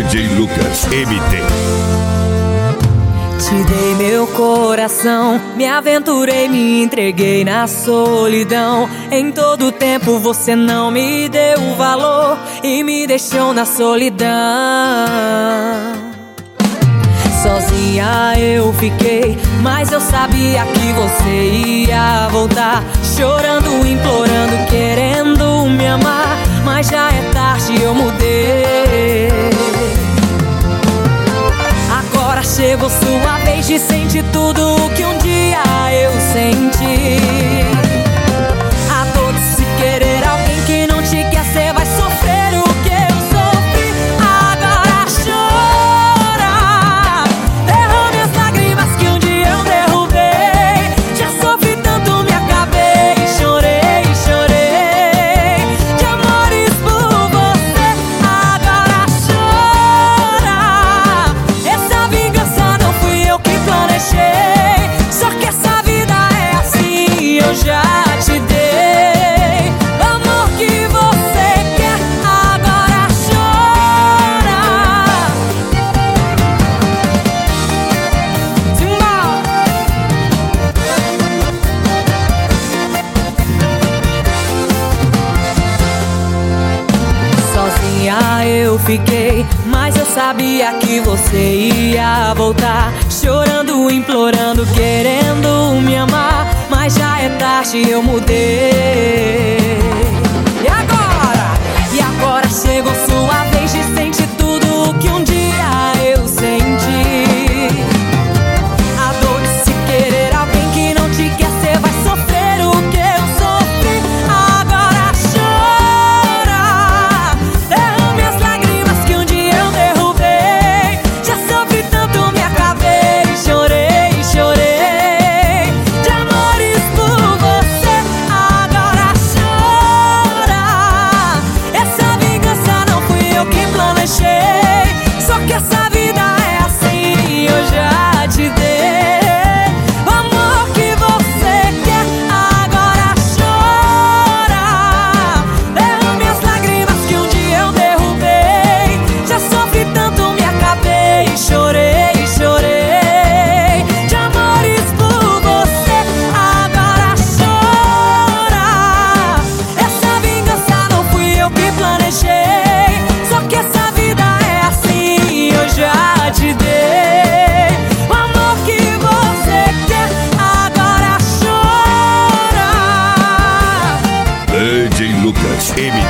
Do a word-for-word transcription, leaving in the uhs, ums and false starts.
D J Lucas M T. Te dei meu coração, me aventurei, me entreguei na solidão. Em todo tempo você não me deu valor e me deixou na solidão. Sozinha eu fiquei, mas eu sabia que você ia voltar. Chorando, implorando, querendo me amar, mas já é tarde, eu mudei. Agora chegou sua vez de sentir tudo o que um dia eu senti. A dor de se querer alguém que não te quer, cê vai sofrer o que eu sofri. Agora chora, derrame as lágrimas que um dia eu derrubei. Já sofri tanto, me acabei, chorei, chorei de amores por você. Agora chora, essa vingança não fui eu que planejei. Só que essa vida é assim, eu já te dei o amor que você quer. Agora chora. Sozinha eu fiquei, mas eu sabia que você ia voltar. Chorando, implorando, querendo me amar, mas já é tarde, eu mudei. E agora? E agora chegou sua vez de sentir tudo o que um dia eu senti. A dor de se querer alguém que não te quer, cê vai sofrer o que eu sofri. Agora chora, derrame as lágrimas que um dia eu derrubei. Já sofri tanto, me acabei, chorei, chorei de amores por você. Agora chora, essa vingança não fui eu que planejei. Só que essa vida é assim, eu já te dei o amor que você quer. Agora chora, derrame as lágrimas que um dia eu derrubei. Já sofri tanto, me acabei, chorei, chorei de amores por você. Agora chora, essa vingança não fui eu que planejei. Só que essa vida é assim, eu já te dei o amor que você quer. Agora chora. D J Lucas M T.